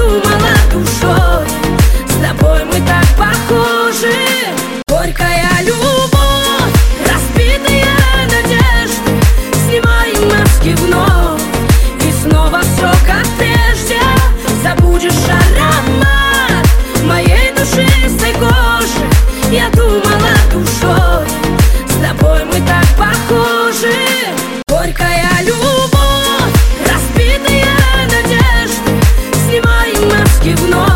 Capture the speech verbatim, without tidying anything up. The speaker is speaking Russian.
думала душой, с тобой мы так похожи. Горькая любовь, разбитые надежды, снимаем маски вновь, и снова все как прежде. Забудешь аромат моей душистой кожи. Я думала душой, с тобой мы так похожи. Горькая любовь, разбитые надежды, снимаем маски вновь.